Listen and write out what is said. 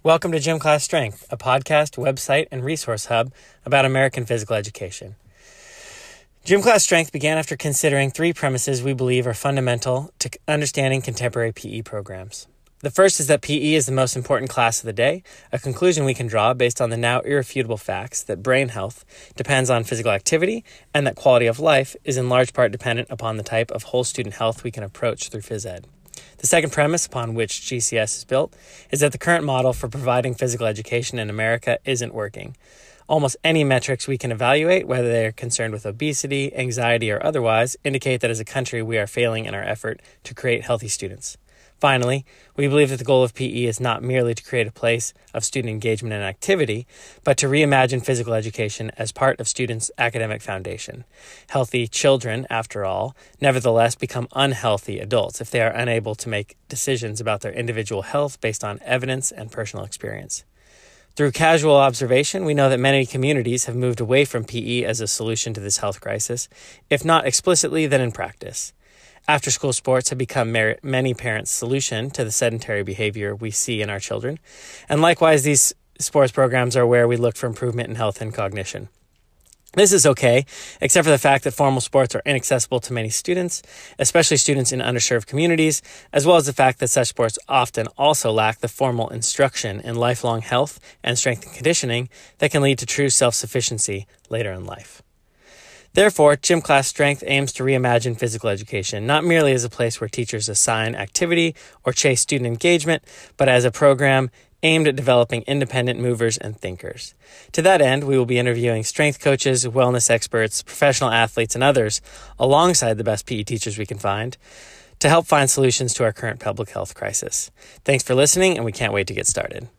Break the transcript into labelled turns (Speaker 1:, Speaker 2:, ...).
Speaker 1: Welcome to Gym Class Strength, a podcast, website, and resource hub about American physical education. Gym Class Strength began after considering three premises we believe are fundamental to understanding contemporary PE programs. The first is that PE is the most important class of the day, a conclusion we can draw based on the now irrefutable facts that brain health depends on physical activity and that quality of life is in large part dependent upon the type of whole student health we can approach through phys ed. The second premise upon which GCS is built is that the current model for providing physical education in America isn't working. Almost any metrics we can evaluate, whether they are concerned with obesity, anxiety, or otherwise, indicate that as a country we are failing in our effort to create healthy students. Finally, we believe that the goal of PE is not merely to create a place of student engagement and activity, but to reimagine physical education as part of students' academic foundation. Healthy children, after all, nevertheless become unhealthy adults if they are unable to make decisions about their individual health based on evidence and personal experience. Through casual observation, we know that many communities have moved away from PE as a solution to this health crisis, if not explicitly, then in practice. After-school sports have become many parents' solution to the sedentary behavior we see in our children, and likewise these sports programs are where we look for improvement in health and cognition. This is okay, except for the fact that formal sports are inaccessible to many students, especially students in underserved communities, as well as the fact that such sports often also lack the formal instruction in lifelong health and strength and conditioning that can lead to true self-sufficiency later in life. Therefore, Gym Class Strength aims to reimagine physical education, not merely as a place where teachers assign activity or chase student engagement, but as a program aimed at developing independent movers and thinkers. To that end, we will be interviewing strength coaches, wellness experts, professional athletes, and others, alongside the best PE teachers we can find, to help find solutions to our current public health crisis. Thanks for listening, and we can't wait to get started.